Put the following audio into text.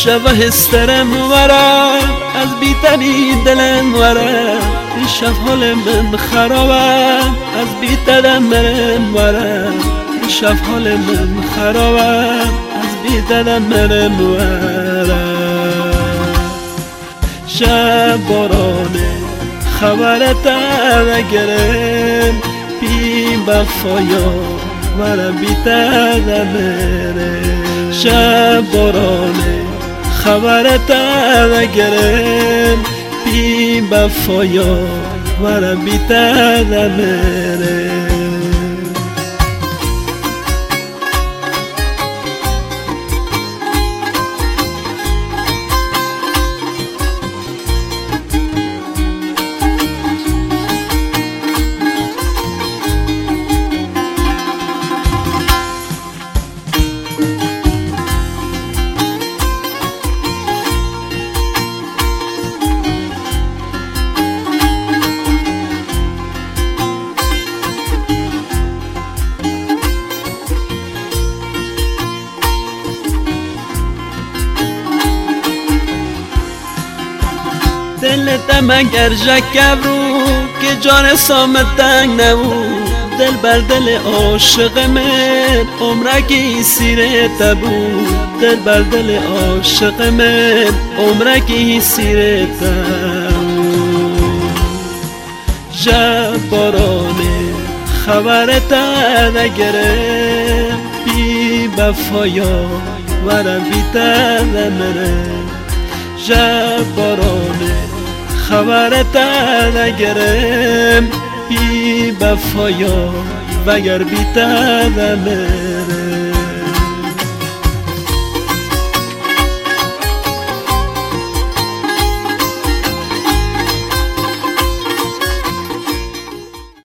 شب هسترم ورم از بیتنی دلم ورم شب حال من خرابم از بیتدم مرم ورم شب حال من خرابم از بیتدم مرم ورم شب بارانه خبرت نگرم بی وفایا ورم بیتدم مرم شب بارانه خبرت نگرم بی وفایا ورم بیتدم مرم دلتم اگر جکبرو که جان سامت تنگ نبود دل بر دل عاشق من عمرکی سیرت بود دل بر دل عاشق من عمرکی سیرت بود شب بارانه خبرت نگرم بی وفایا ورم بیتدم مرم شب بارانه خبرت نگرم بی وفایا وگر بیتدم